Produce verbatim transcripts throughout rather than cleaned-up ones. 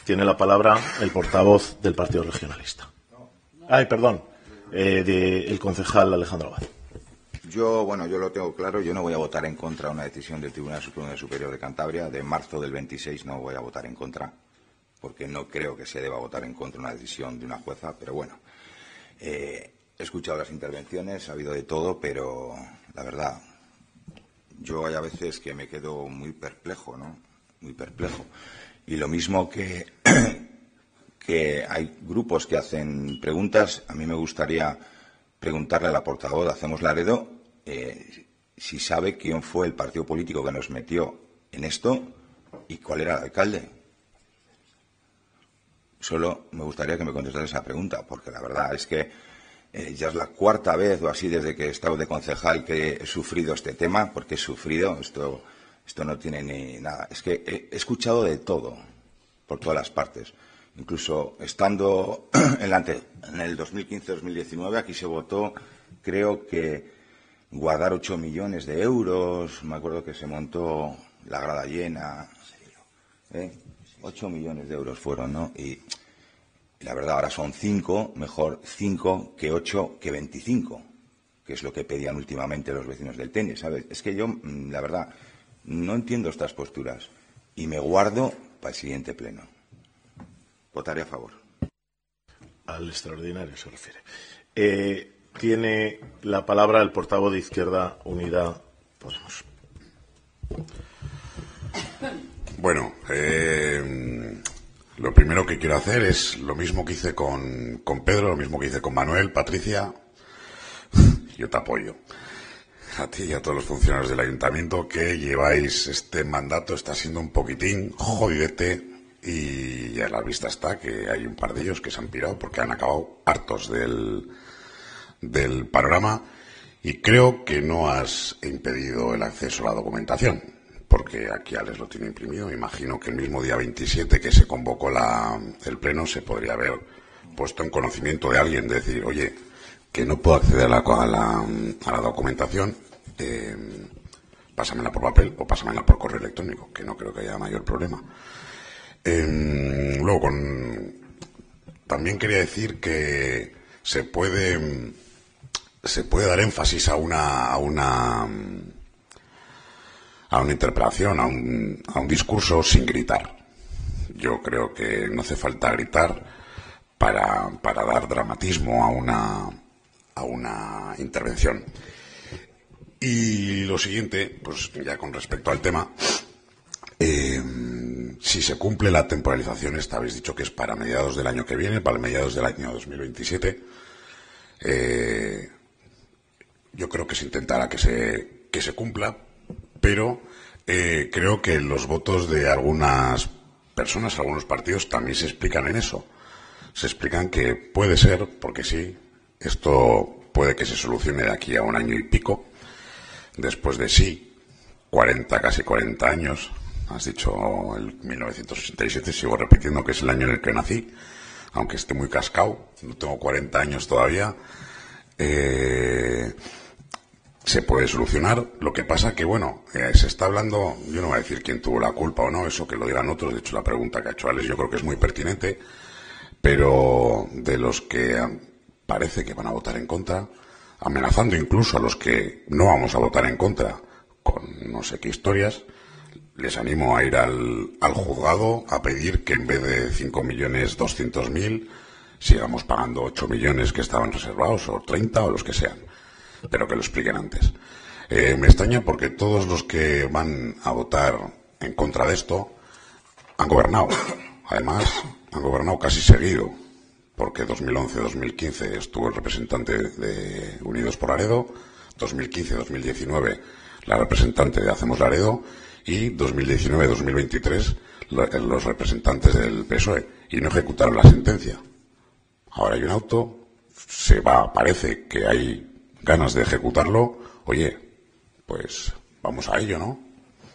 tiene la palabra el portavoz del Partido Regionalista. Ay, perdón, eh, de, el concejal Alejandro Abad. Yo, bueno, yo lo tengo claro, yo no voy a votar en contra de una decisión del Tribunal Supremo Superior de Cantabria. De marzo del veintiséis no voy a votar en contra, porque no creo que se deba votar en contra de una decisión de una jueza, pero bueno, eh, he escuchado las intervenciones, ha habido de todo, pero la verdad, yo hay a veces que me quedo muy perplejo, ¿no? Muy perplejo. Y lo mismo que, que hay grupos que hacen preguntas, a mí me gustaría preguntarle a la portavoz de Hacemos Laredo eh, si sabe quién fue el partido político que nos metió en esto y cuál era el alcalde. Solo me gustaría que me contestara esa pregunta, porque la verdad es que eh, ya es la cuarta vez o así desde que he estado de concejal que he sufrido este tema, porque he sufrido, esto, esto no tiene ni nada. Es que he, he escuchado de todo, por todas las partes. Incluso estando en, la ante, en el dos mil quince dos mil diecinueve, aquí se votó, creo que guardar ocho millones de euros, me acuerdo que se montó la grada llena, ¿eh? ocho millones de euros fueron, ¿no? Y, y la verdad, ahora son cinco, mejor cinco que ocho que veinticinco, que es lo que pedían últimamente los vecinos del tenis, ¿sabes? Es que yo, la verdad, no entiendo estas posturas y me guardo para el siguiente pleno. Votaré a favor. Al extraordinario se refiere. Eh, tiene la palabra el portavoz de Izquierda Unida Podemos. Bueno, eh, lo primero que quiero hacer es lo mismo que hice con, con Pedro, lo mismo que hice con Manuel, Patricia. Yo te apoyo. A ti y a todos los funcionarios del ayuntamiento que lleváis este mandato, está siendo un poquitín jodidete. Y a la vista está que hay un par de ellos que se han pirado porque han acabado hartos del, del panorama, y creo que no has impedido el acceso a la documentación, porque aquí Alex lo tiene imprimido. Me imagino que el mismo día veintisiete que se convocó la, el pleno se podría haber puesto en conocimiento de alguien, de decir, oye, que no puedo acceder a la, a la, a la documentación, eh, pásamela por papel o pásamela por correo electrónico, que no creo que haya mayor problema. Eh, luego, con, también quería decir que se puede se puede dar énfasis a una a una a una interpretación, a un, a un discurso sin gritar. Yo creo que no hace falta gritar para, para dar dramatismo a una a una intervención. Y lo siguiente, pues ya con respecto al tema, eh, si se cumple la temporalización esta, habéis dicho que es para mediados del año que viene, para mediados del año dos mil veintisiete, eh, yo creo que se intentará que se, que se cumpla, pero eh, creo que los votos de algunas personas, algunos partidos, también se explican en eso. Se explican que puede ser, porque sí, esto puede que se solucione de aquí a un año y pico, después de sí, cuarenta, casi cuarenta años. Has dicho el mil novecientos sesenta y siete, sigo repitiendo que es el año en el que nací, aunque esté muy cascado, no tengo cuarenta años todavía. Eh, se puede solucionar. Lo que pasa que, bueno, eh, se está hablando, yo no voy a decir quién tuvo la culpa o no, eso que lo digan otros. De hecho, la pregunta que ha hecho Alex yo creo que es muy pertinente, pero de los que parece que van a votar en contra, amenazando incluso a los que no vamos a votar en contra con no sé qué historias, les animo a ir al, al juzgado a pedir que en vez de cinco millones doscientos mil sigamos pagando ocho millones que estaban reservados, o treinta, o los que sean, pero que lo expliquen antes. Eh, me extraña porque todos los que van a votar en contra de esto han gobernado. Además, han gobernado casi seguido, porque dos mil once dos mil quince estuvo el representante de Unidos por Laredo, dos mil quince dos mil diecinueve la representante de Hacemos Laredo, y dos mil diecinueve dos mil veintitrés los representantes del P S O E, y no ejecutaron la sentencia. Ahora hay un auto, se va, parece que hay ganas de ejecutarlo. Oye, pues vamos a ello, ¿no?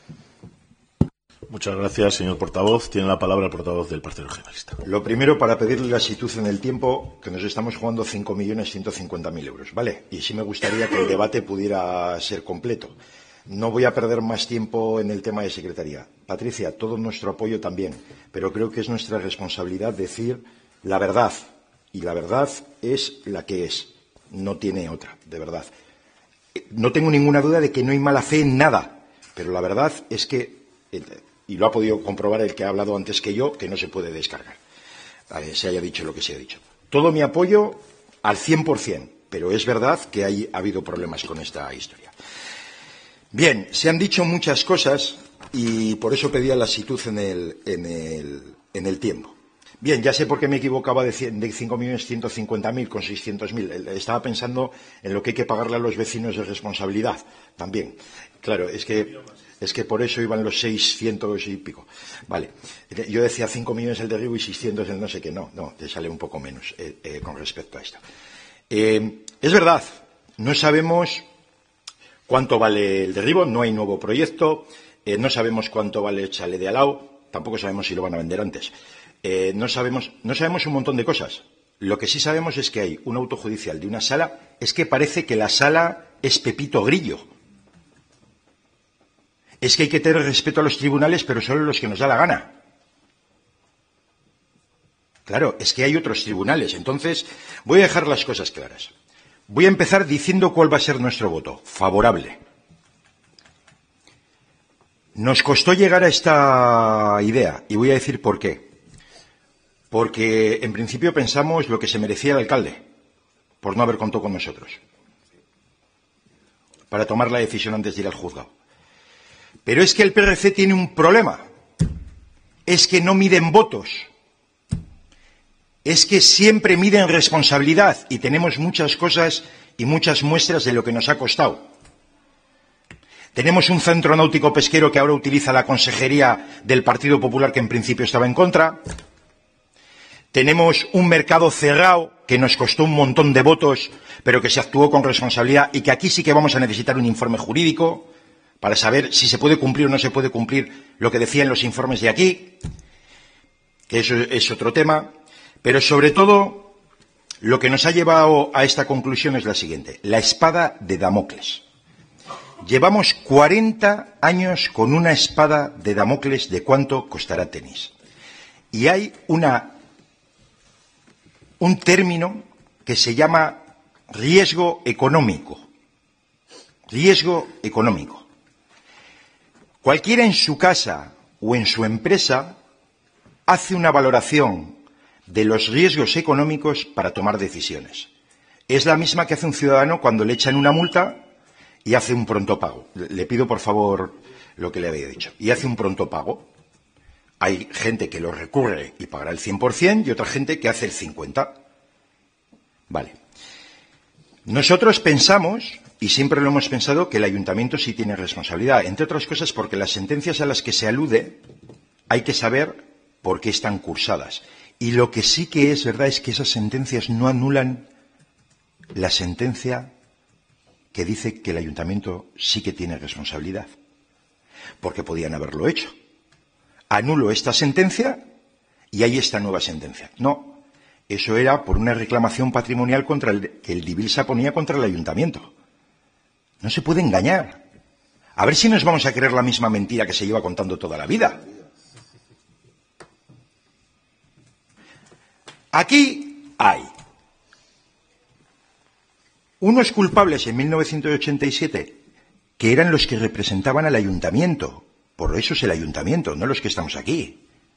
Muchas gracias, señor portavoz. Tiene la palabra el portavoz del Partido Regionalista. Lo primero, para pedirle la lasitud en el tiempo, que nos estamos jugando cinco millones ciento cincuenta mil euros, ¿vale? Y sí me gustaría que el debate pudiera ser completo. No voy a perder más tiempo en el tema de secretaría. Patricia, todo nuestro apoyo también, pero creo que es nuestra responsabilidad decir la verdad. Y la verdad es la que es. No tiene otra, de verdad. No tengo ninguna duda de que no hay mala fe en nada, pero la verdad es que, y lo ha podido comprobar el que ha hablado antes que yo, que no se puede descargar. A ver, se haya dicho lo que se ha dicho. Todo mi apoyo al cien por cien, pero es verdad que hay, ha habido problemas con esta historia. Bien, se han dicho muchas cosas y por eso pedía lasitud en el, en el, en el tiempo. Bien, ya sé por qué me equivocaba de cinco millones ciento cincuenta mil con seiscientos mil. Estaba pensando en lo que hay que pagarle a los vecinos de responsabilidad también. Claro, es que, es que por eso iban los seiscientos y pico. Vale, yo decía cinco millones el derribo y seiscientos el no sé qué. No, no, te sale un poco menos eh, eh, con respecto a esto. Eh, es verdad, no sabemos cuánto vale el derribo, no hay nuevo proyecto, eh, no sabemos cuánto vale el chalet de Alao, tampoco sabemos si lo van a vender antes. Eh, no sabemos, no sabemos un montón de cosas. Lo que sí sabemos es que hay un auto judicial de una sala, es que parece que la sala es Pepito Grillo. Es que hay que tener respeto a los tribunales, pero solo los que nos da la gana. Claro, es que hay otros tribunales. Entonces, voy a dejar las cosas claras. Voy a empezar diciendo cuál va a ser nuestro voto. Favorable. Nos costó llegar a esta idea, y voy a decir por qué. Porque, en principio, pensamos lo que se merecía el alcalde, por no haber contado con nosotros, para tomar la decisión antes de ir al juzgado. Pero es que el P R C tiene un problema. Es que no miden votos. Es que siempre miden responsabilidad, y tenemos muchas cosas y muchas muestras de lo que nos ha costado. Tenemos un centro náutico pesquero que ahora utiliza la consejería del Partido Popular, que en principio estaba en contra. Tenemos un mercado cerrado que nos costó un montón de votos, pero que se actuó con responsabilidad, y que aquí sí que vamos a necesitar un informe jurídico para saber si se puede cumplir o no se puede cumplir lo que decían los informes de aquí, que eso es otro tema. Pero sobre todo, lo que nos ha llevado a esta conclusión es la siguiente: la espada de Damocles. Llevamos cuarenta años con una espada de Damocles de cuánto costará Tenis. Y hay una un término que se llama riesgo económico. Riesgo económico. Cualquiera en su casa o en su empresa hace una valoración de los riesgos económicos para tomar decisiones. Es la misma que hace un ciudadano cuando le echan una multa y hace un pronto pago. Le pido, por favor, lo que le había dicho. Y hace un pronto pago. Hay gente que lo recurre y pagará el cien por cien y otra gente que hace el cincuenta por ciento. Vale. Nosotros pensamos, y siempre lo hemos pensado, que el ayuntamiento sí tiene responsabilidad, entre otras cosas porque las sentencias a las que se alude hay que saber por qué están cursadas. Y lo que sí que es verdad es que esas sentencias no anulan la sentencia que dice que el ayuntamiento sí que tiene responsabilidad, porque podían haberlo hecho. Anulo esta sentencia y hay esta nueva sentencia. No, eso era por una reclamación patrimonial contra el, que el Divilsa ponía contra el ayuntamiento. No se puede engañar. A ver si nos vamos a creer la misma mentira que se lleva contando toda la vida. Aquí hay unos culpables en mil novecientos ochenta y siete que eran los que representaban al ayuntamiento. Por eso es el ayuntamiento, no los que estamos aquí.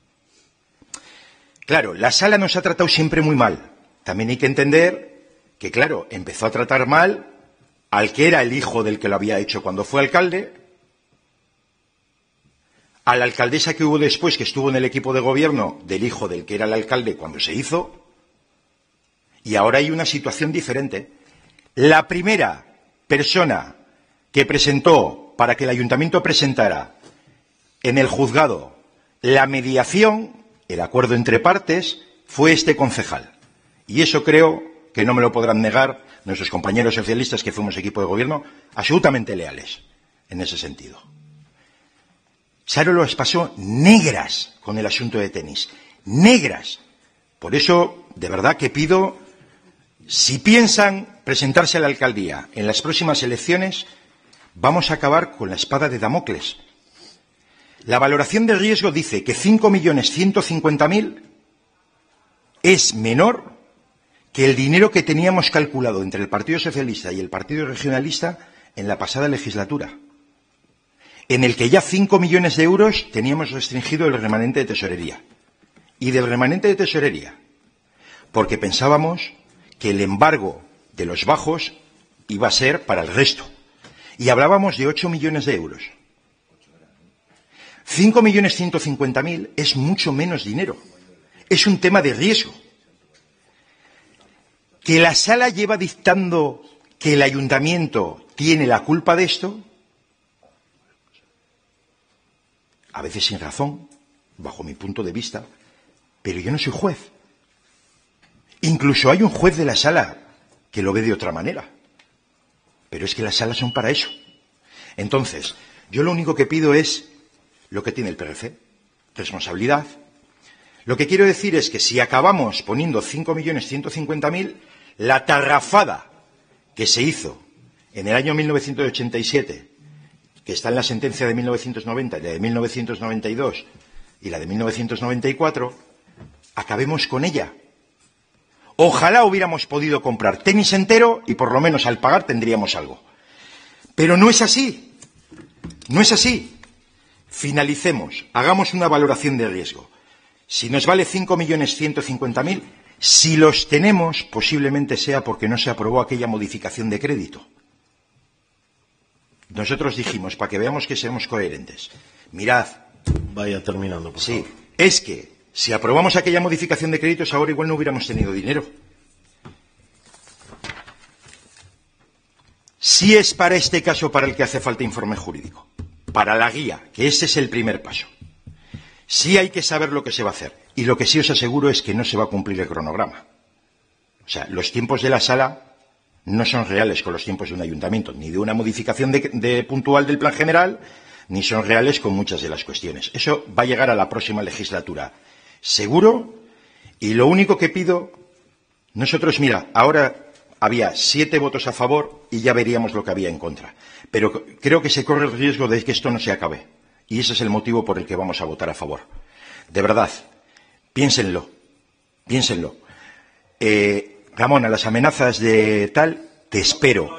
Claro, la sala nos ha tratado siempre muy mal. También hay que entender que, claro, empezó a tratar mal al que era el hijo del que lo había hecho cuando fue alcalde, a la alcaldesa que hubo después, que estuvo en el equipo de gobierno del hijo del que era el alcalde cuando se hizo, y ahora hay una situación diferente. La primera persona que presentó para que el ayuntamiento presentara en el juzgado la mediación, el acuerdo entre partes, fue este concejal. Y eso creo que no me lo podrán negar nuestros compañeros socialistas que fuimos equipo de gobierno, absolutamente leales en ese sentido. Charo las pasó negras con el asunto de Tenis. Negras. Por eso, de verdad que pido, si piensan presentarse a la alcaldía en las próximas elecciones, vamos a acabar con la espada de Damocles. La valoración de riesgo dice que cinco millones ciento cincuenta mil es menor que el dinero que teníamos calculado entre el Partido Socialista y el Partido Regionalista en la pasada legislatura, en el que ya cinco millones de euros teníamos restringido el remanente de tesorería. Y del remanente de tesorería, porque pensábamos que el embargo de los bajos iba a ser para el resto. Y hablábamos de ocho millones de euros. cinco millones ciento cincuenta mil es mucho menos dinero. Es un tema de riesgo. Que la sala lleva dictando que el ayuntamiento tiene la culpa de esto, a veces sin razón, bajo mi punto de vista, pero yo no soy juez. Incluso hay un juez de la sala que lo ve de otra manera. Pero es que las salas son para eso. Entonces, yo lo único que pido es lo que tiene el P R C, responsabilidad. Lo que quiero decir es que si acabamos poniendo cinco millones ciento cincuenta mil, la tarrafada que se hizo en el año mil novecientos ochenta y siete, que está en la sentencia de mil novecientos noventa y la de mil novecientos noventa y dos y la de mil novecientos noventa y cuatro, acabemos con ella. Ojalá hubiéramos podido comprar tenis entero y por lo menos al pagar tendríamos algo. Pero no es así. No es así. Finalicemos, hagamos una valoración de riesgo. Si nos vale cinco millones ciento cincuenta mil, si los tenemos, posiblemente sea porque no se aprobó aquella modificación de crédito. Nosotros dijimos, para que veamos que seremos coherentes, mirad. Vaya terminando, por sí, favor. Es que si aprobamos aquella modificación de créditos, ahora igual no hubiéramos tenido dinero. Si es para este caso para el que hace falta informe jurídico, para la guía, que ese es el primer paso. Sí hay que saber lo que se va a hacer. Y lo que sí os aseguro es que no se va a cumplir el cronograma. O sea, los tiempos de la sala no son reales con los tiempos de un ayuntamiento, ni de una modificación de, de puntual del plan general, ni son reales con muchas de las cuestiones. Eso va a llegar a la próxima legislatura, seguro. Y lo único que pido, nosotros, mira, ahora había siete votos a favor y ya veríamos lo que había en contra. Pero creo que se corre el riesgo de que esto no se acabe. Y ese es el motivo por el que vamos a votar a favor. De verdad, piénsenlo, piénsenlo. Eh, Ramón, a las amenazas de tal, te espero.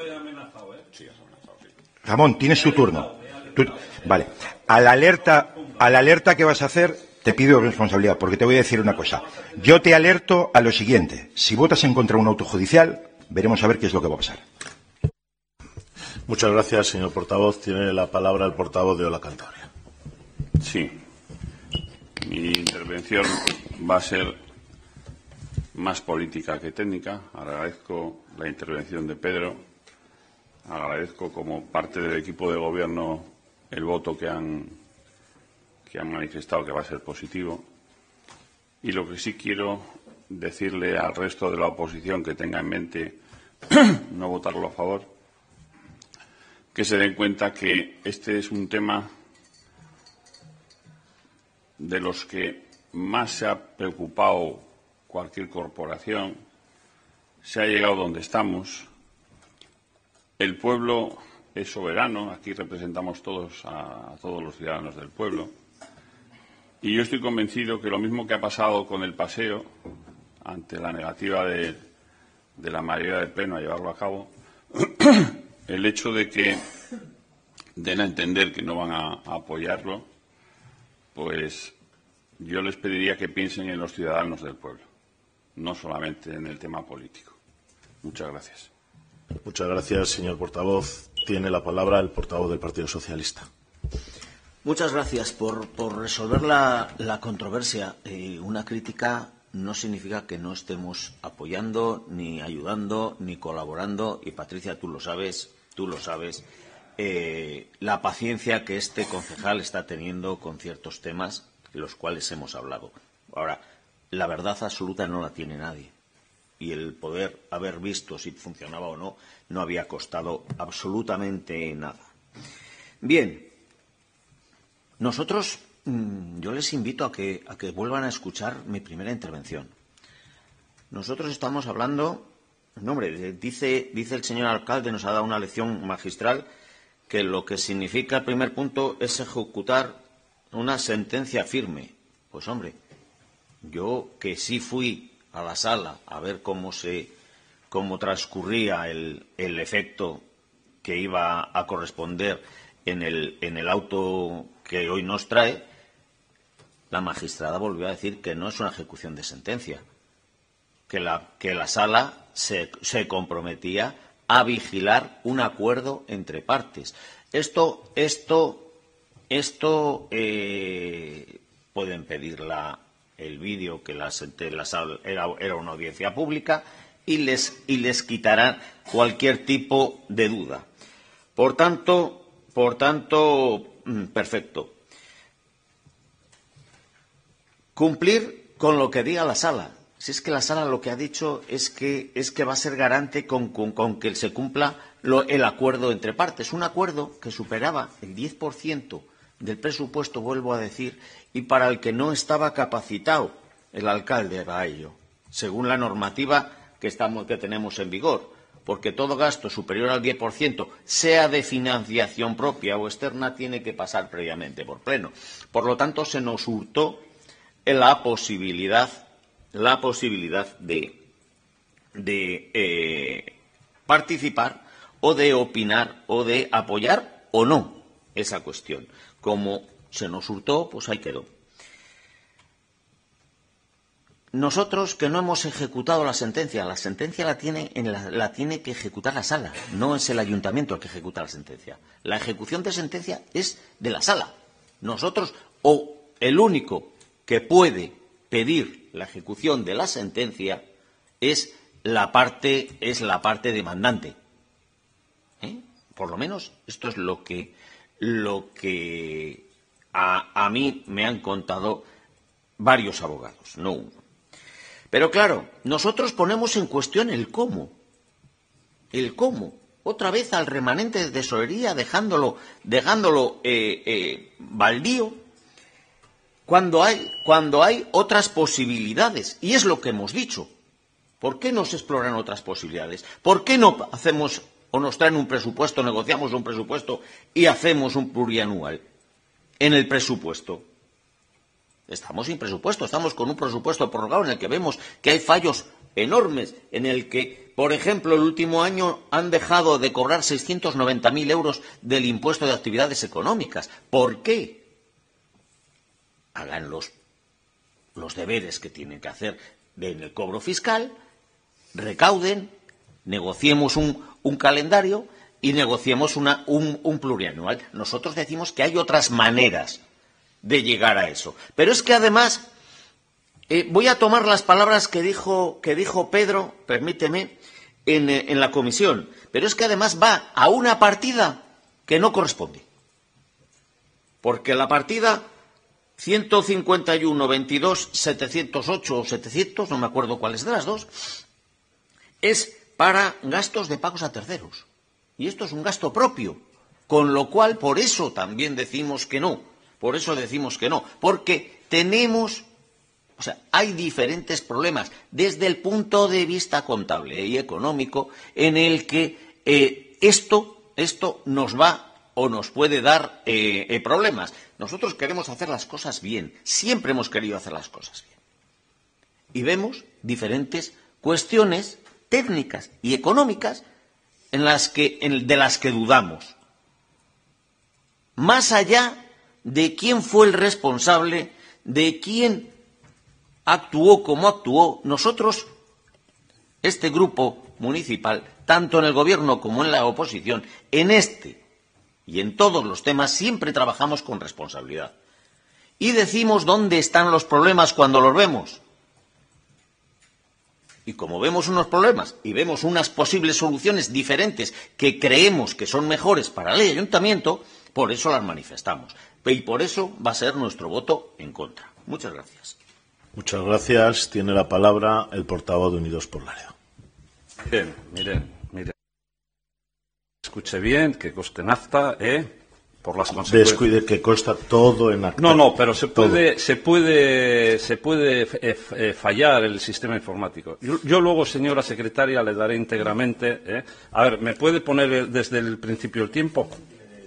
Ramón, tienes tu turno. Tú, vale. A la alerta, a la alerta que vas a hacer, te pido responsabilidad, porque te voy a decir una cosa. Yo te alerto a lo siguiente. Si votas en contra de un auto judicial, veremos a ver qué es lo que va a pasar. Muchas gracias, señor portavoz. Tiene la palabra el portavoz de Ola Cantabria. Sí. Mi intervención va a ser más política que técnica. Agradezco la intervención de Pedro. Agradezco como parte del equipo de gobierno el voto que han, que han manifestado que va a ser positivo. Y lo que sí quiero decirle al resto de la oposición que tenga en mente no votarlo a favor, que se den cuenta que este es un tema de los que más se ha preocupado cualquier corporación. Se ha llegado donde estamos. El pueblo es soberano. Aquí representamos todos a, a todos los ciudadanos del pueblo. Y yo estoy convencido que lo mismo que ha pasado con el paseo, ante la negativa de, de la mayoría del Pleno a llevarlo a cabo, el hecho de que den a entender que no van a, a apoyarlo, pues yo les pediría que piensen en los ciudadanos del pueblo, no solamente en el tema político. Muchas gracias. Muchas gracias, señor portavoz. Tiene la palabra el portavoz del Partido Socialista. Muchas gracias por, por resolver la, la controversia. Eh, una crítica no significa que no estemos apoyando, ni ayudando, ni colaborando. Y, Patricia, tú lo sabes, tú lo sabes, eh, la paciencia que este concejal está teniendo con ciertos temas de los cuales hemos hablado. Ahora, la verdad absoluta no la tiene nadie. Y el poder haber visto si funcionaba o no, no había costado absolutamente nada. Bien, nosotros, mmm, yo les invito a que, a que vuelvan a escuchar mi primera intervención. Nosotros estamos hablando, no hombre, dice, dice el señor alcalde, nos ha dado una lección magistral, que lo que significa el primer punto es ejecutar una sentencia firme. Pues hombre, yo que sí fui a la sala a ver cómo se cómo transcurría el, el efecto que iba a corresponder en el, en el auto que hoy nos trae, la magistrada volvió a decir que no es una ejecución de sentencia, que la, que la sala se, se comprometía a vigilar un acuerdo entre partes. Esto, esto, esto eh, pueden pedir la, el vídeo que la, la sala era, era una audiencia pública y les, y les quitarán cualquier tipo de duda. Por tanto, por tanto, perfecto. Cumplir con lo que diga la sala. Si es que la sala lo que ha dicho es que, es que va a ser garante con, con, con que se cumpla lo, el acuerdo entre partes. Un acuerdo que superaba el diez por ciento del presupuesto, vuelvo a decir, y para el que no estaba capacitado el alcalde para ello, según la normativa que, estamos, que tenemos en vigor. Porque todo gasto superior al diez por ciento, sea de financiación propia o externa, tiene que pasar previamente por pleno. Por lo tanto, se nos hurtó la posibilidad, la posibilidad de, de eh, participar o de opinar o de apoyar o no esa cuestión. Como se nos hurtó, pues ahí quedó. Nosotros que no hemos ejecutado la sentencia, la sentencia la tiene, en la, la tiene que ejecutar la sala, no es el ayuntamiento el que ejecuta la sentencia. La ejecución de sentencia es de la sala. Nosotros, o el único que puede pedir la ejecución de la sentencia es la parte, es la parte demandante. ¿Eh? Por lo menos esto es lo que, lo que a, a mí me han contado varios abogados, no uno. Pero claro, nosotros ponemos en cuestión el cómo. El cómo. Otra vez al remanente de tesorería, dejándolo, dejándolo eh, eh, baldío, cuando hay, cuando hay otras posibilidades. Y es lo que hemos dicho. ¿Por qué no se exploran otras posibilidades? ¿Por qué no hacemos o nos traen un presupuesto, negociamos un presupuesto y hacemos un plurianual en el presupuesto? Estamos sin presupuesto, estamos con un presupuesto prorrogado en el que vemos que hay fallos enormes, en el que, por ejemplo, el último año han dejado de cobrar seiscientos noventa mil euros del impuesto de actividades económicas. ¿Por qué? Hagan los, los deberes que tienen que hacer en el cobro fiscal, recauden, negociemos un, un calendario y negociemos una, un, un plurianual. Nosotros decimos que hay otras maneras de llegar a eso. Pero es que además, eh, voy a tomar las palabras que dijo, que dijo Pedro, permíteme, en, eh, en la comisión, pero es que además va a una partida que no corresponde. Porque la partida ciento cincuenta y uno, veintidós, setecientos ocho o setecientos, no me acuerdo cuál es de las dos, es para gastos de pagos a terceros. Y esto es un gasto propio, con lo cual por eso también decimos que no. Por eso decimos que no, porque tenemos, o sea, hay diferentes problemas desde el punto de vista contable y económico en el que eh, esto, esto nos va o nos puede dar eh, eh, problemas. Nosotros queremos hacer las cosas bien, siempre hemos querido hacer las cosas bien. Y vemos diferentes cuestiones técnicas y económicas en las que, en, de las que dudamos. Más allá de quién fue el responsable, de quién actuó como actuó, nosotros, este grupo municipal, tanto en el gobierno como en la oposición, en este y en todos los temas, siempre trabajamos con responsabilidad. Y decimos dónde están los problemas cuando los vemos. Y como vemos unos problemas y vemos unas posibles soluciones diferentes que creemos que son mejores para el ayuntamiento, por eso las manifestamos. Y por eso va a ser nuestro voto en contra. Muchas gracias. Muchas gracias. Tiene la palabra el portavoz de Unidos por Laredo. Miren, miren, miren. Escuche bien, que conste en acta, ¿eh? Por las consecuencias. Descuide que consta todo en acta. No, no, pero se puede, se puede, se puede eh, eh, fallar el sistema informático. Yo, yo luego, señora secretaria, le daré íntegramente. ¿eh? A ver, ¿me puede poner desde el principio el tiempo?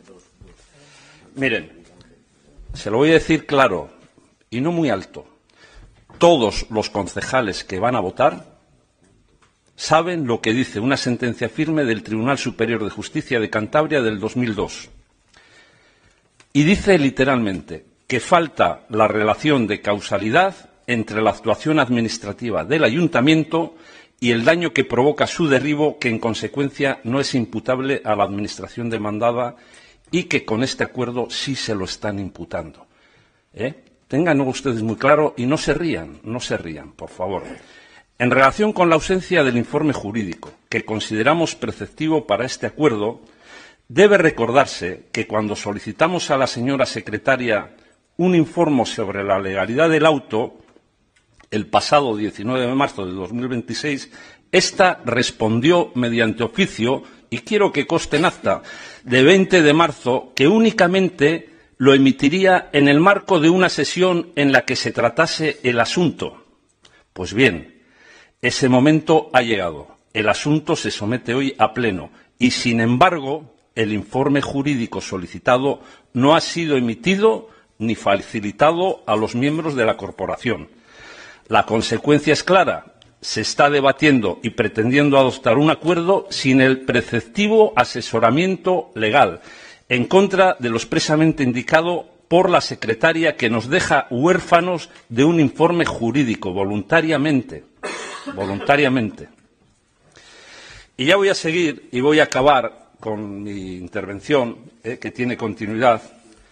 Miren, se lo voy a decir claro y no muy alto. Todos los concejales que van a votar saben lo que dice una sentencia firme del Tribunal Superior de Justicia de Cantabria del dos mil dos. Y dice literalmente que falta la relación de causalidad entre la actuación administrativa del ayuntamiento y el daño que provoca su derribo, que en consecuencia no es imputable a la administración demandada y que con este acuerdo sí se lo están imputando. ¿Eh? Ténganlo ustedes muy claro y no se rían, no se rían, por favor. En relación con la ausencia del informe jurídico, que consideramos preceptivo para este acuerdo, debe recordarse que cuando solicitamos a la señora secretaria un informe sobre la legalidad del auto, el pasado diecinueve de marzo de dos mil veintiséis, ésta respondió mediante oficio, y quiero que conste en acta, de veinte de marzo, que únicamente lo emitiría en el marco de una sesión en la que se tratase el asunto. Pues bien, ese momento ha llegado. El asunto se somete hoy a pleno y, sin embargo, el informe jurídico solicitado no ha sido emitido ni facilitado a los miembros de la corporación. La consecuencia es clara. Se está debatiendo y pretendiendo adoptar un acuerdo sin el preceptivo asesoramiento legal, en contra de lo expresamente indicado por la secretaria, que nos deja huérfanos de un informe jurídico voluntariamente. Voluntariamente. Y ya voy a seguir y voy a acabar con mi intervención, eh, que tiene continuidad.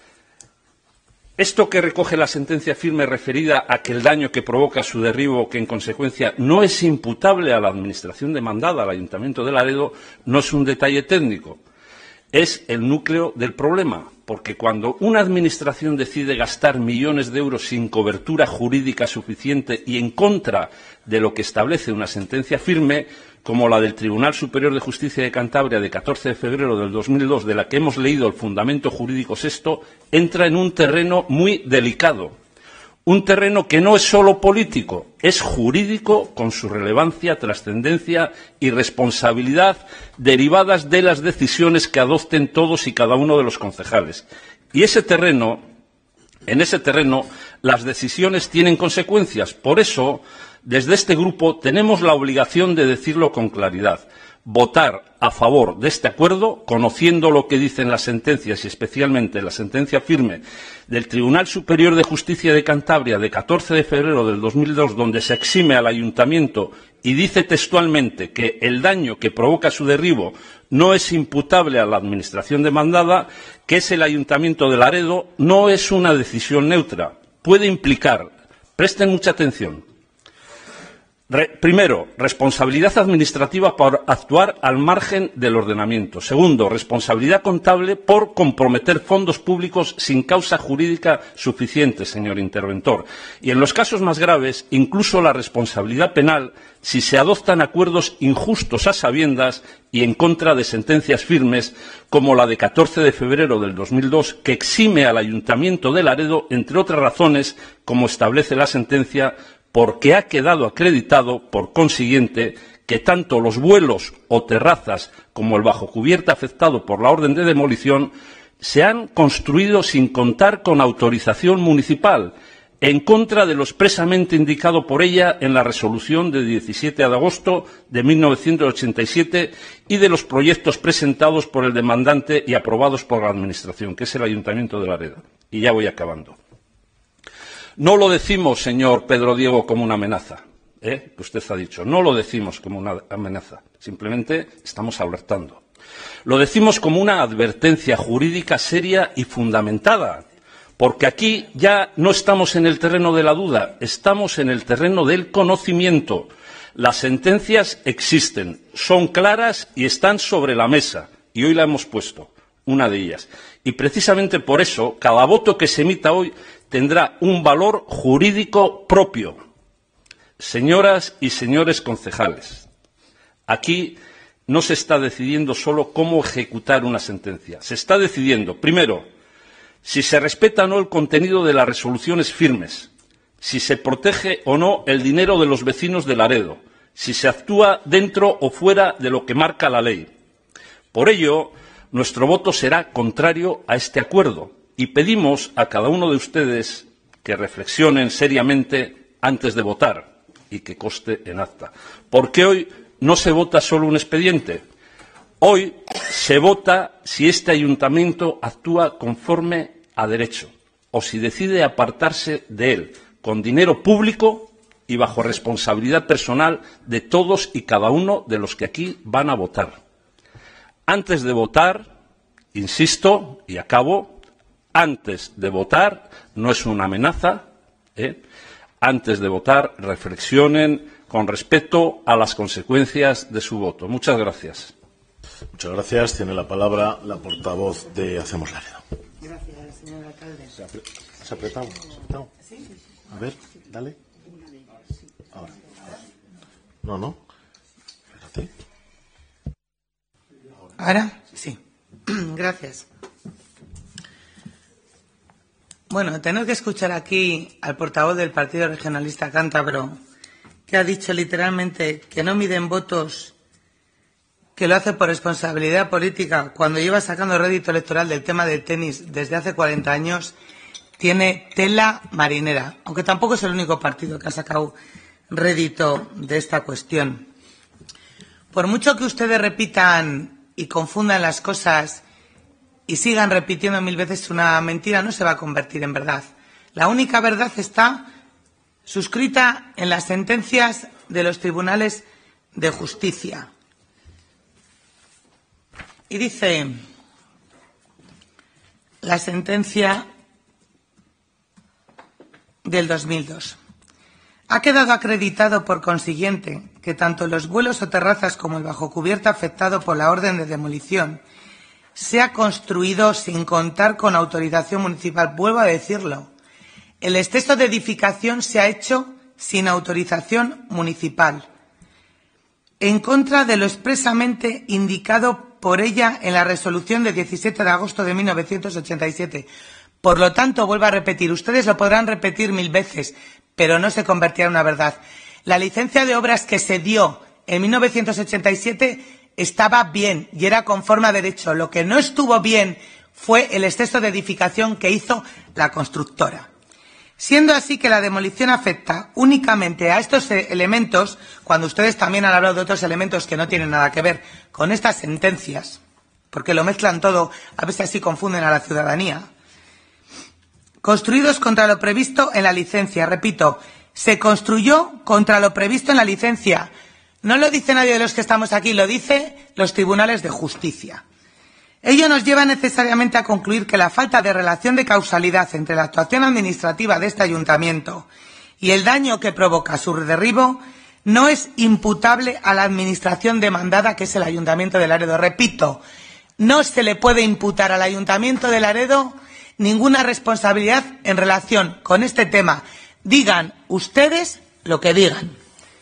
Esto que recoge la sentencia firme referida a que el daño que provoca su derribo, que en consecuencia no es imputable a la administración demandada, al Ayuntamiento de Laredo, no es un detalle técnico. Es el núcleo del problema, porque cuando una administración decide gastar millones de euros sin cobertura jurídica suficiente y en contra de lo que establece una sentencia firme, como la del Tribunal Superior de Justicia de Cantabria de catorce de febrero del dos mil dos, de la que hemos leído el fundamento jurídico sexto, entra en un terreno muy delicado. Un terreno que no es solo político, es jurídico, con su relevancia, trascendencia y responsabilidad derivadas de las decisiones que adopten todos y cada uno de los concejales. Y ese terreno, en ese terreno, las decisiones tienen consecuencias. Por eso, desde este grupo tenemos la obligación de decirlo con claridad. Votar a favor de este acuerdo, conociendo lo que dicen las sentencias y especialmente la sentencia firme del Tribunal Superior de Justicia de Cantabria de catorce de febrero del dos mil dos, donde se exime al Ayuntamiento y dice textualmente que el daño que provoca su derribo no es imputable a la administración demandada, que es el Ayuntamiento de Laredo, no es una decisión neutra. Puede implicar, presten mucha atención, Re, primero, responsabilidad administrativa por actuar al margen del ordenamiento. Segundo, responsabilidad contable por comprometer fondos públicos sin causa jurídica suficiente, señor interventor. Y en los casos más graves, incluso la responsabilidad penal si se adoptan acuerdos injustos a sabiendas y en contra de sentencias firmes, como la de catorce de febrero del dos mil dos, que exime al Ayuntamiento de Laredo, entre otras razones, como establece la sentencia, porque ha quedado acreditado, por consiguiente, que tanto los vuelos o terrazas como el bajo cubierta afectado por la orden de demolición se han construido sin contar con autorización municipal, en contra de lo expresamente indicado por ella en la resolución de diecisiete de agosto de mil novecientos ochenta y siete y de los proyectos presentados por el demandante y aprobados por la Administración, que es el Ayuntamiento de Laredo. Y ya voy acabando. No lo decimos, señor Pedro Diego, como una amenaza, ¿eh? que usted ha dicho. No lo decimos como una amenaza. Simplemente estamos alertando. Lo decimos como una advertencia jurídica seria y fundamentada, porque aquí ya no estamos en el terreno de la duda, estamos en el terreno del conocimiento. Las sentencias existen, son claras y están sobre la mesa, y hoy la hemos puesto, una de ellas. Y precisamente por eso, cada voto que se emita hoy tendrá un valor jurídico propio. Señoras y señores concejales, aquí no se está decidiendo solo cómo ejecutar una sentencia. Se está decidiendo, primero, si se respeta o no el contenido de las resoluciones firmes, si se protege o no el dinero de los vecinos de Laredo, si se actúa dentro o fuera de lo que marca la ley. Por ello, nuestro voto será contrario a este acuerdo. y pedimos a cada uno de ustedes que reflexionen seriamente antes de votar y que conste en acta. Porque hoy no se vota solo un expediente. Hoy se vota si este ayuntamiento actúa conforme a derecho o si decide apartarse de él con dinero público y bajo responsabilidad personal de todos y cada uno de los que aquí van a votar. Antes de votar, insisto y acabo, antes de votar, no es una amenaza, ¿eh? Antes de votar, reflexionen con respecto a las consecuencias de su voto. Muchas gracias. Muchas gracias. Tiene la palabra la portavoz de Hacemos Laredo. Gracias, señor alcalde. ¿Se ha apretado? ¿Se ha apretado? A ver, dale. Ahora. No, no. Espérate. ¿Ahora? Sí. Gracias. Bueno, tengo que escuchar aquí al portavoz del Partido Regionalista Cántabro, que ha dicho literalmente que no miden votos, que lo hace por responsabilidad política, cuando lleva sacando rédito electoral del tema del tenis desde hace cuarenta años, tiene tela marinera, aunque tampoco es el único partido que ha sacado rédito de esta cuestión. Por mucho que ustedes repitan y confundan las cosas y sigan repitiendo mil veces una mentira, no se va a convertir en verdad. La única verdad está suscrita en las sentencias de los tribunales de justicia. Y dice la sentencia del dos mil dos. Ha quedado acreditado, por consiguiente, que tanto los vuelos o terrazas como el bajocubierta afectado por la orden de demolición se ha construido sin contar con autorización municipal. Vuelvo a decirlo. El exceso de edificación se ha hecho sin autorización municipal, en contra de lo expresamente indicado por ella en la resolución de diecisiete de agosto de mil novecientos ochenta y siete. Por lo tanto, vuelvo a repetir, ustedes lo podrán repetir mil veces, pero no se convertirá en una verdad. La licencia de obras que se dio en mil novecientos ochenta y siete estaba bien y era conforme a derecho. Lo que no estuvo bien fue el exceso de edificación que hizo la constructora. Siendo así que la demolición afecta únicamente a estos elementos, cuando ustedes también han hablado de otros elementos que no tienen nada que ver con estas sentencias, porque lo mezclan todo, a veces así confunden a la ciudadanía, construidos contra lo previsto en la licencia. Repito, se construyó contra lo previsto en la licencia. No lo dice nadie de los que estamos aquí, lo dice los tribunales de justicia. Ello nos lleva necesariamente a concluir que la falta de relación de causalidad entre la actuación administrativa de este ayuntamiento y el daño que provoca su derribo no es imputable a la administración demandada, que es el Ayuntamiento de Laredo. Repito, no se le puede imputar al Ayuntamiento de Laredo ninguna responsabilidad en relación con este tema. Digan ustedes lo que digan.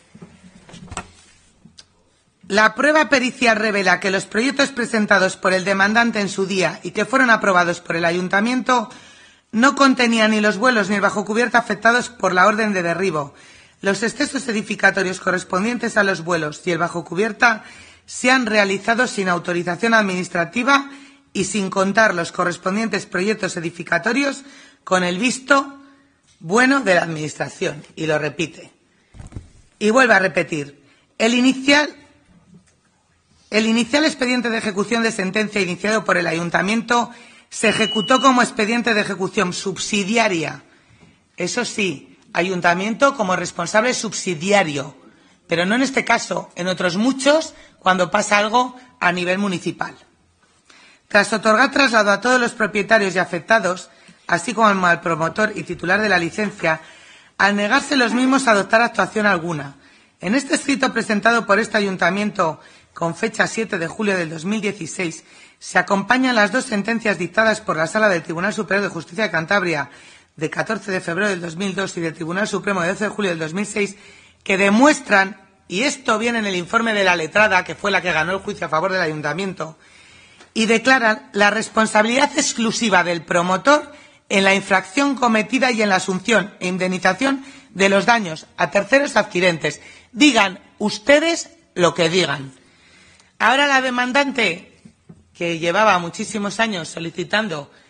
La prueba pericial revela que los proyectos presentados por el demandante en su día y que fueron aprobados por el Ayuntamiento no contenían ni los vuelos ni el bajocubierta afectados por la orden de derribo. Los excesos edificatorios correspondientes a los vuelos y el bajocubierta se han realizado sin autorización administrativa y sin contar los correspondientes proyectos edificatorios con el visto bueno de la Administración. Y lo repite. Y vuelve a repetir. El inicial... El inicial expediente de ejecución de sentencia iniciado por el Ayuntamiento se ejecutó como expediente de ejecución subsidiaria. Eso sí, Ayuntamiento como responsable subsidiario, pero no en este caso, en otros muchos, cuando pasa algo a nivel municipal. Tras otorgar traslado a todos los propietarios y afectados, así como al promotor y titular de la licencia, al negarse los mismos a adoptar actuación alguna. En este escrito presentado por este Ayuntamiento con fecha siete de julio del dos mil dieciséis, se acompañan las dos sentencias dictadas por la Sala del Tribunal Superior de Justicia de Cantabria de catorce de febrero del dos mil dos y del Tribunal Supremo de doce de julio del dos mil seis, que demuestran, y esto viene en el informe de la letrada, que fue la que ganó el juicio a favor del Ayuntamiento, y declaran la responsabilidad exclusiva del promotor en la infracción cometida y en la asunción e indemnización de los daños a terceros adquirentes. Digan ustedes lo que digan. Ahora la demandante, que llevaba muchísimos años solicitando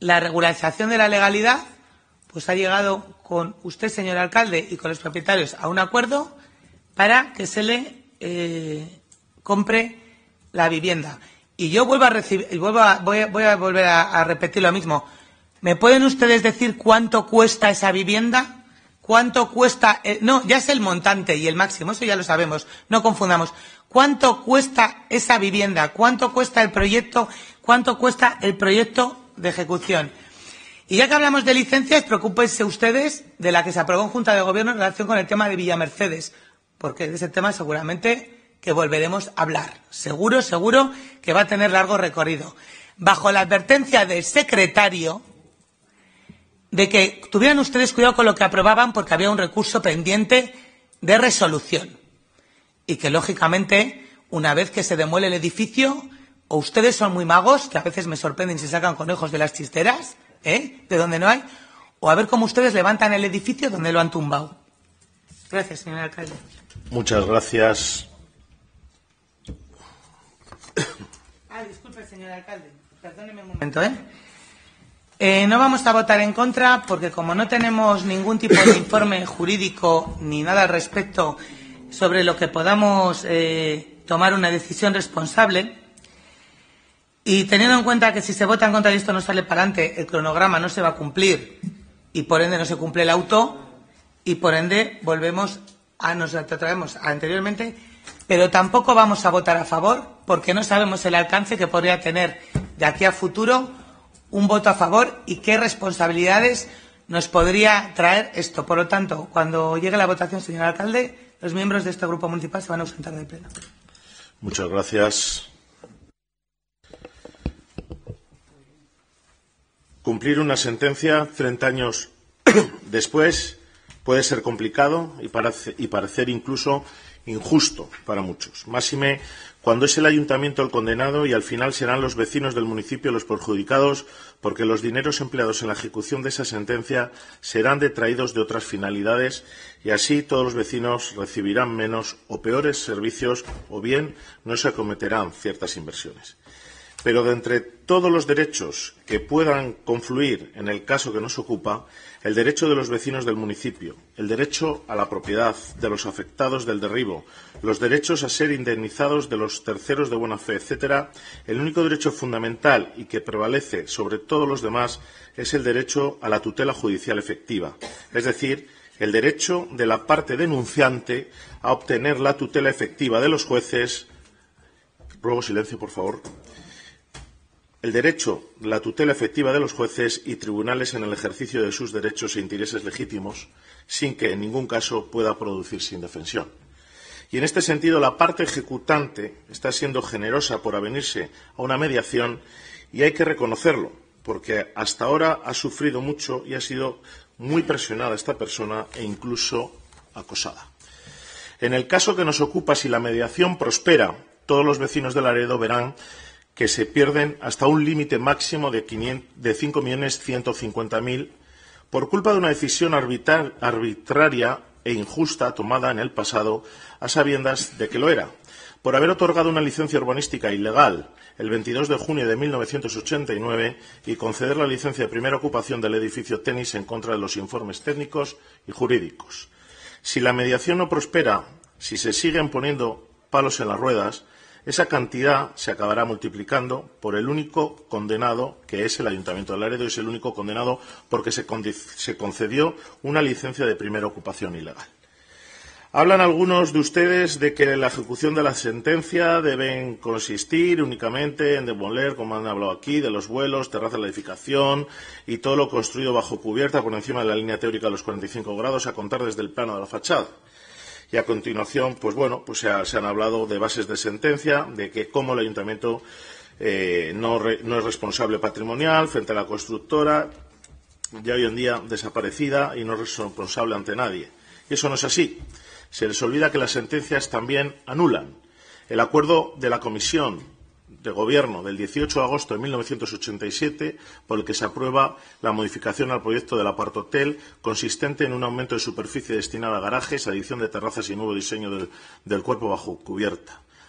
la regularización de la legalidad, pues ha llegado con usted, señor alcalde, y con los propietarios a un acuerdo para que se le eh, compre la vivienda. Y yo vuelvo a recibir, vuelvo a, voy, a, voy a volver a, a repetir lo mismo. ¿Me pueden ustedes decir cuánto cuesta esa vivienda? ¿Cuánto cuesta? Eh, no, ya es el montante y el máximo, eso ya lo sabemos, no confundamos. ¿Cuánto cuesta esa vivienda? ¿Cuánto cuesta el proyecto? ¿Cuánto cuesta el proyecto de ejecución? Y ya que hablamos de licencias, preocúpense ustedes de la que se aprobó en Junta de Gobierno en relación con el tema de Villa Mercedes, porque de ese tema seguramente que volveremos a hablar. Seguro, seguro que va a tener largo recorrido. Bajo la advertencia del secretario de que tuvieran ustedes cuidado con lo que aprobaban porque había un recurso pendiente de resolución. Y que, lógicamente, una vez que se demuele el edificio, o ustedes son muy magos, que a veces me sorprenden si sacan conejos de las chisteras, ¿eh?, de donde no hay, o a ver cómo ustedes levantan el edificio donde lo han tumbado. Gracias, señor alcalde. Muchas gracias. Ah, disculpe, señor alcalde. Perdóneme un momento, ¿eh? Eh, no vamos a votar en contra porque, como no tenemos ningún tipo de informe jurídico ni nada al respecto sobre lo que podamos eh, tomar una decisión responsable, y teniendo en cuenta que si se vota en contra y esto no sale para adelante, el cronograma no se va a cumplir y por ende no se cumple el auto y por ende volvemos a nos lo traemos anteriormente, pero tampoco vamos a votar a favor porque no sabemos el alcance que podría tener de aquí a futuro un voto a favor y qué responsabilidades nos podría traer esto. Por lo tanto, cuando llegue la votación, señor alcalde, los miembros de este grupo municipal se van a ausentar del pleno. Muchas gracias. Cumplir una sentencia treinta años después puede ser complicado y, parece, y parecer incluso injusto para muchos. Máxime cuando es el ayuntamiento el condenado y al final serán los vecinos del municipio los perjudicados porque los dineros empleados en la ejecución de esa sentencia serán detraídos de otras finalidades y así todos los vecinos recibirán menos o peores servicios o bien no se acometerán ciertas inversiones. Pero de entre todos los derechos que puedan confluir en el caso que nos ocupa, el derecho de los vecinos del municipio, el derecho a la propiedad de los afectados del derribo, los derechos a ser indemnizados de los terceros de buena fe, etcétera, el único derecho fundamental y que prevalece sobre todos los demás es el derecho a la tutela judicial efectiva, es decir, el derecho de la parte denunciante a obtener la tutela efectiva de los jueces. Ruego silencio, por favor. El derecho, la tutela efectiva de los jueces y tribunales en el ejercicio de sus derechos e intereses legítimos, sin que en ningún caso pueda producirse indefensión. Y en este sentido, la parte ejecutante está siendo generosa por avenirse a una mediación y hay que reconocerlo, porque hasta ahora ha sufrido mucho y ha sido muy presionada esta persona e incluso acosada. En el caso que nos ocupa, si la mediación prospera, todos los vecinos de Laredo verán que se pierden hasta un límite máximo de cinco millones ciento cincuenta mil por culpa de una decisión arbitrar, arbitraria e injusta tomada en el pasado a sabiendas de que lo era, por haber otorgado una licencia urbanística ilegal el veintidós de junio de mil novecientos ochenta y nueve y conceder la licencia de primera ocupación del edificio Tenis en contra de los informes técnicos y jurídicos. Si la mediación no prospera, si se siguen poniendo palos en las ruedas, esa cantidad se acabará multiplicando por el único condenado, que es el Ayuntamiento de Laredo, y es el único condenado porque se, se concedió una licencia de primera ocupación ilegal. Hablan algunos de ustedes de que la ejecución de la sentencia debe consistir únicamente en demoler, como han hablado aquí, de los vuelos, terrazas de la edificación y todo lo construido bajo cubierta por encima de la línea teórica de los cuarenta y cinco grados, a contar desde el plano de la fachada. Y a continuación, pues bueno, pues se, ha, se han hablado de bases de sentencia, de que como el ayuntamiento eh, no, re, no es responsable patrimonial frente a la constructora, ya hoy en día desaparecida y no es responsable ante nadie. Y eso no es así. Se les olvida que las sentencias también anulan el acuerdo de la Comisión de Gobierno del dieciocho de agosto de mil novecientos ochenta y siete, por el que se aprueba la modificación al proyecto del apartotel consistente en un aumento de superficie destinada a garajes, adición de terrazas y nuevo diseño del, del cuerpo bajo cubierta.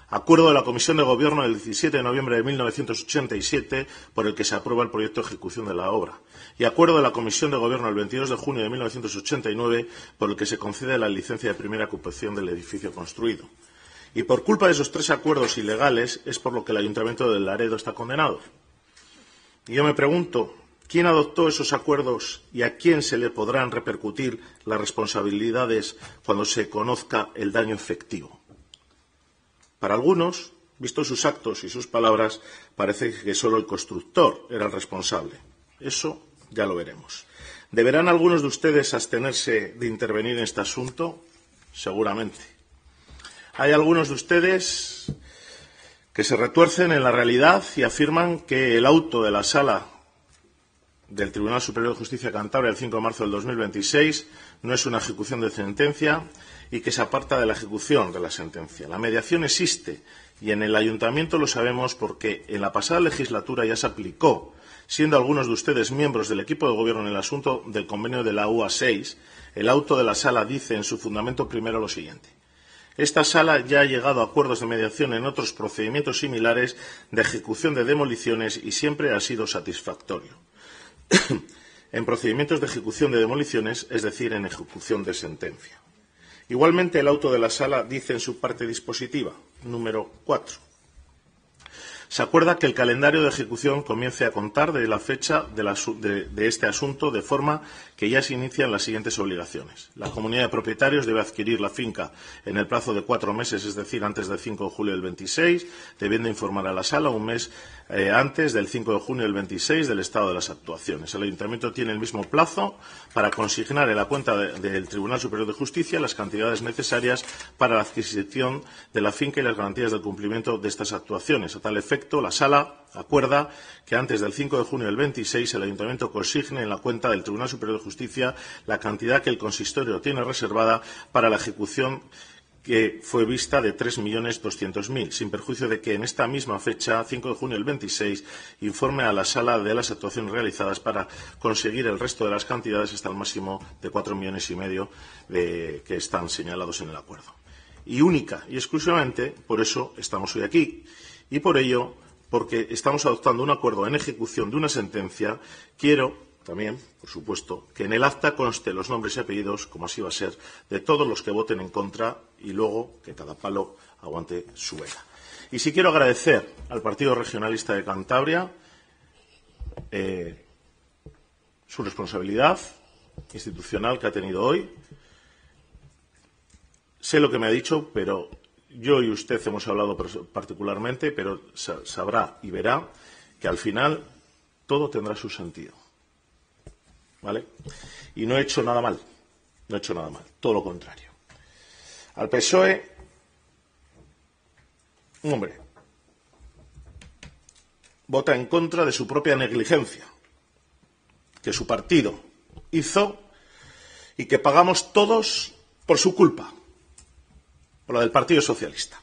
Acuerdo de la Comisión de Gobierno del diecisiete de noviembre de mil novecientos ochenta y siete por el que se aprueba el proyecto de ejecución de la obra. Y acuerdo de la Comisión de Gobierno del veintidós de junio de mil novecientos ochenta y nueve por el que se concede la licencia de primera ocupación del edificio construido. Y por culpa de esos tres acuerdos ilegales es por lo que el Ayuntamiento de Laredo está condenado. Y yo me pregunto, ¿quién adoptó esos acuerdos y a quién se le podrán repercutir las responsabilidades cuando se conozca el daño efectivo? Para algunos, vistos sus actos y sus palabras, parece que solo el constructor era el responsable. Eso ya lo veremos. ¿Deberán algunos de ustedes abstenerse de intervenir en este asunto? Seguramente. Hay algunos de ustedes que se retuercen en la realidad y afirman que el auto de la Sala del Tribunal Superior de Justicia de Cantabria del cinco de marzo del dos mil veintiséis no es una ejecución de sentencia y que se aparta de la ejecución de la sentencia. La mediación existe y en el Ayuntamiento lo sabemos porque en la pasada legislatura ya se aplicó, siendo algunos de ustedes miembros del equipo de gobierno en el asunto del convenio de la U A seis. El auto de la Sala dice en su fundamento primero lo siguiente. Esta Sala ya ha llegado a acuerdos de mediación en otros procedimientos similares de ejecución de demoliciones y siempre ha sido satisfactorio. En procedimientos de ejecución de demoliciones, es decir, en ejecución de sentencia. Igualmente, el auto de la Sala dice en su parte dispositiva, número cuatro. Se acuerda que el calendario de ejecución comience a contar de la fecha de, la, de, de este asunto de forma que ya se inician las siguientes obligaciones. La comunidad de propietarios debe adquirir la finca en el plazo de cuatro meses, es decir, antes del cinco de julio del veintiséis, debiendo informar a la Sala un mes eh, antes del cinco de junio del veintiséis del estado de las actuaciones. El Ayuntamiento tiene el mismo plazo para consignar en la cuenta de, del Tribunal Superior de Justicia las cantidades necesarias para la adquisición de la finca y las garantías del cumplimiento de estas actuaciones. A tal efecto, la Sala acuerda que antes del cinco de junio del veintiséis el Ayuntamiento consigne en la cuenta del Tribunal Superior de Justicia la cantidad que el consistorio tiene reservada para la ejecución que fue vista de tres millones doscientos mil, sin perjuicio de que en esta misma fecha, cinco de junio del veintiséis, informe a la Sala de las actuaciones realizadas para conseguir el resto de las cantidades hasta el máximo de cuatro millones y medio de, que están señalados en el acuerdo. Y única y exclusivamente por eso estamos hoy aquí y por ello, porque estamos adoptando un acuerdo en ejecución de una sentencia, quiero también, por supuesto, que en el acta conste los nombres y apellidos, como así va a ser, de todos los que voten en contra y luego que cada palo aguante su vela. Y sí quiero agradecer al Partido Regionalista de Cantabria eh, su responsabilidad institucional que ha tenido hoy. Sé lo que me ha dicho, pero yo y usted hemos hablado particularmente, pero sabrá y verá que al final todo tendrá su sentido. ¿Vale? Y no he hecho nada mal, no he hecho nada mal, todo lo contrario. Al P S O E, un hombre, vota en contra de su propia negligencia, que su partido hizo y que pagamos todos por su culpa, por la del Partido Socialista.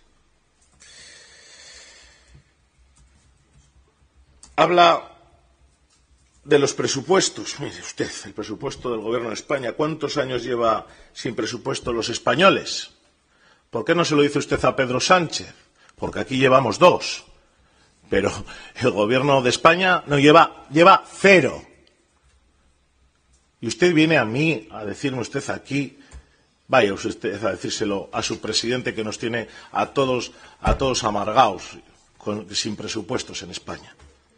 Habla de los presupuestos. Mire usted, el presupuesto del Gobierno de España. ¿Cuántos años lleva sin presupuesto los españoles? ¿Por qué no se lo dice usted a Pedro Sánchez? Porque aquí llevamos dos. Pero el Gobierno de España no lleva, lleva cero. Y usted viene a mí a decirme usted aquí, vaya usted a decírselo a su presidente que nos tiene a todos, a todos amargados con, sin presupuestos en España.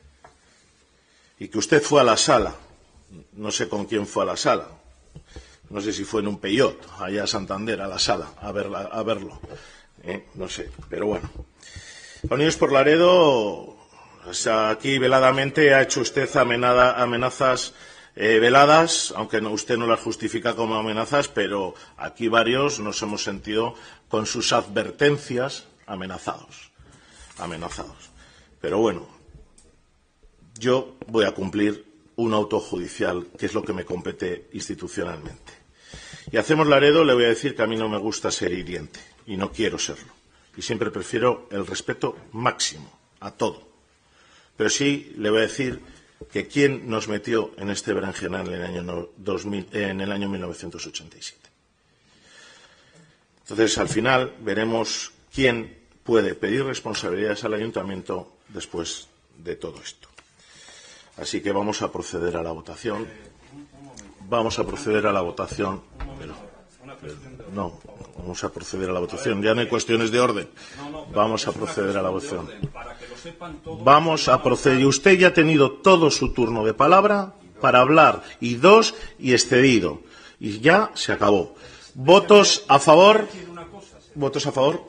Y que usted fue a la Sala, no sé con quién fue a la Sala, no sé si fue en un Peugeot, allá a Santander, a la Sala, a, verla, a verlo, ¿eh? No sé, pero bueno. Unidos por Laredo, o sea, aquí veladamente ha hecho usted amenada, amenazas eh, veladas, aunque no, usted no las justifica como amenazas, pero aquí varios nos hemos sentido con sus advertencias amenazados, amenazados. Pero bueno, yo voy a cumplir un auto judicial, que es lo que me compete institucionalmente. Y a Hacemos Laredo le voy a decir que a mí no me gusta ser hiriente, y no quiero serlo. Y siempre prefiero el respeto máximo a todo. Pero sí le voy a decir que quién nos metió en este berenjenal en el año, dos mil, en el año mil novecientos ochenta y siete. Entonces, al final, veremos quién puede pedir responsabilidades al ayuntamiento después de todo esto. Así que vamos a proceder a la votación. Vamos a proceder a la votación. Pero, pero, no, vamos a proceder a la votación. Ya no hay cuestiones de orden. Vamos a proceder a la votación. Vamos a proceder. Y usted ya ha tenido todo su turno de palabra para hablar. Y dos, y excedido. Y ya se acabó. ¿Votos a favor? ¿Votos a favor?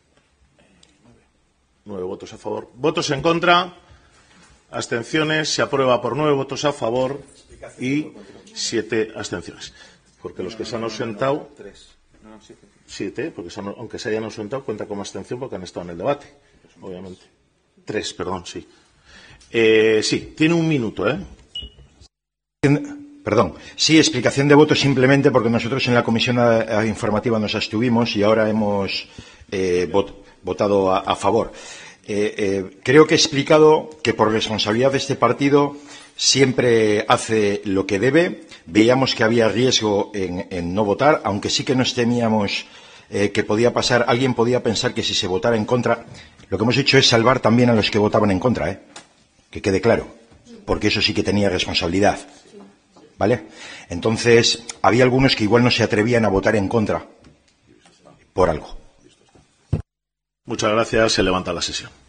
Nueve votos a favor. ¿Votos en contra? Abstenciones. Se aprueba por nueve votos a favor y siete abstenciones. Porque los que se han ausentado, siete, porque se han, aunque se hayan ausentado, cuenta como abstención porque han estado en el debate, obviamente. Tres, perdón, sí. Eh, sí, tiene un minuto, ¿eh? Perdón. Sí, explicación de voto simplemente porque nosotros en la comisión informativa nos abstuvimos y ahora hemos eh, vot, votado a, a favor. Eh, eh, creo que he explicado que por responsabilidad de este partido siempre hace lo que debe. Veíamos que había riesgo en, en no votar, aunque sí que nos temíamos eh, que podía pasar. Alguien podía pensar que si se votara en contra, lo que hemos hecho es salvar también a los que votaban en contra, ¿eh? Que quede claro, porque eso sí que tenía responsabilidad, ¿vale? Entonces, había algunos que igual no se atrevían a votar en contra por algo. Muchas gracias. Se levanta la sesión.